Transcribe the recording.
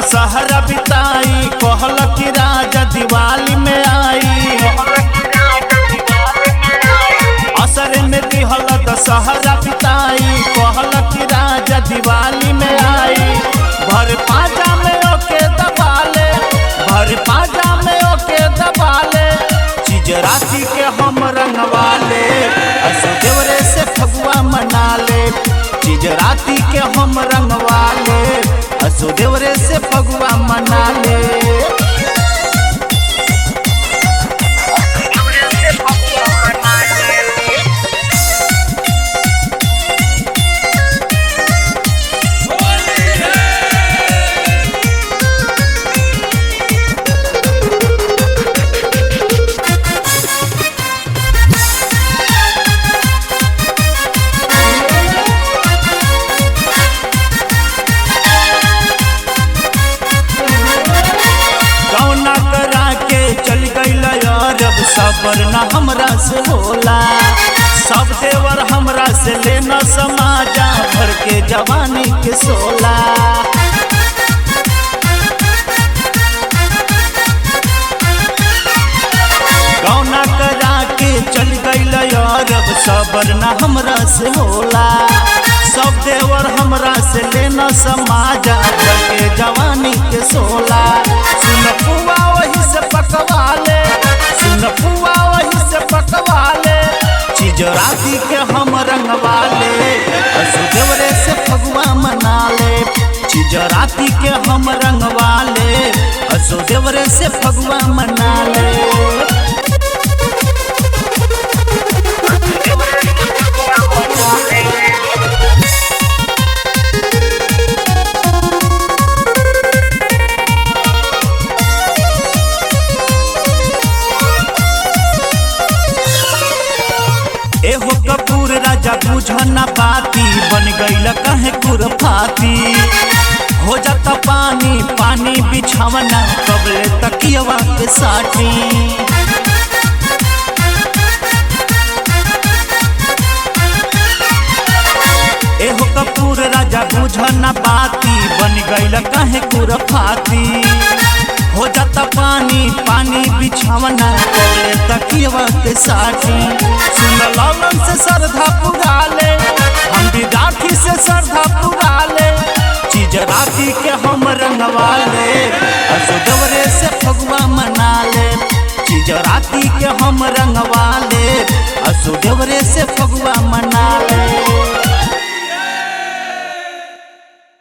दशहरा बिताई, कहल कि राजा दिवाली में आई। असर में दिहल दशहरा बिताई, कहल कि राजा दिवाली में आई। भर पाजा में ओके दबाले, भर पाजा में ओके दबाले, चीज राती के हम रंगवाले, असो देवरे से फगुआ मना ले। चीज राती के हम रंगवाले, असो देवरे से फगुआ मना ले। सबर न हमरा से होला, सब देवर हमरा से लेना समाजा भर के जवानी के सोला। कौना करा के चल गइल अरब, सबर न हमरा से होला, सब देवर हमरा से लेना समाजा भर के जवानी के सोला। सुन पुआ वही से पकवाले, सुन पुआ वही से पकवाले, चीज राती के हम रंगवाले, असो देवरे से फगुआ मना ले। चीज राती के हम रंगवाले, असो देवरे से फगुआ मना ले। एहो कपूर राजा बुझना बाती, बन गइल कहे खुरफाती। हो जाता पानी पानी बिछावना, कबले तकियवा के साटी। एहो कपूर राजा बुझना बाती, बन गइल कहे खुरफाती। हो जाता पानी पानी बिछावना, कबले तकियवा के साटी। सुन लौलन से श्रद्धा पुरा ले, हम विद्यार्थी से श्रद्धा पुरा ले, चीज राती के हम रंगवाले, असो देवरे से फगुआ मना ले। चीज राती के हम रंगवाले, असो देवरे से फगुआ